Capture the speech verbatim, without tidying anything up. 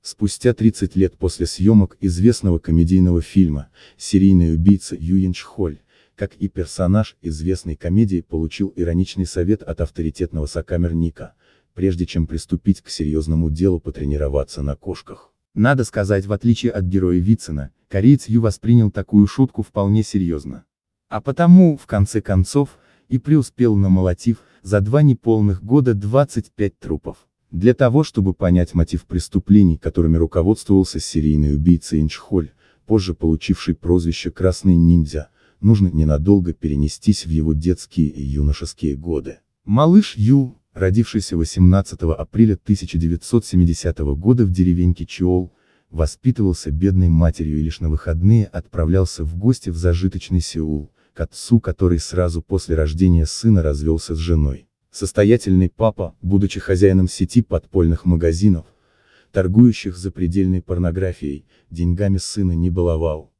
Спустя тридцать лет после съемок известного комедийного фильма, серийный убийца Юин Чхоль, как и персонаж известной комедии, получил ироничный совет от авторитетного сокамерника, прежде чем приступить к серьезному делу потренироваться на кошках. Надо сказать, в отличие от героя Вицина, кореец Ю воспринял такую шутку вполне серьезно. А потому, в конце концов, и преуспел на мотив, за два неполных года двадцать пять трупов. Для того, чтобы понять мотив преступлений, которыми руководствовался серийный убийца Инчхоль, позже получивший прозвище «Красный ниндзя», нужно ненадолго перенестись в его детские и юношеские годы. Малыш Ю, родившийся восемнадцатого апреля тысяча девятьсот семидесятого года в деревеньке Чеол, воспитывался бедной матерью и лишь на выходные отправлялся в гости в зажиточный Сеул, к отцу, который сразу после рождения сына развелся с женой. Состоятельный папа, будучи хозяином сети подпольных магазинов, торгующих запредельной порнографией, деньгами сына не баловал.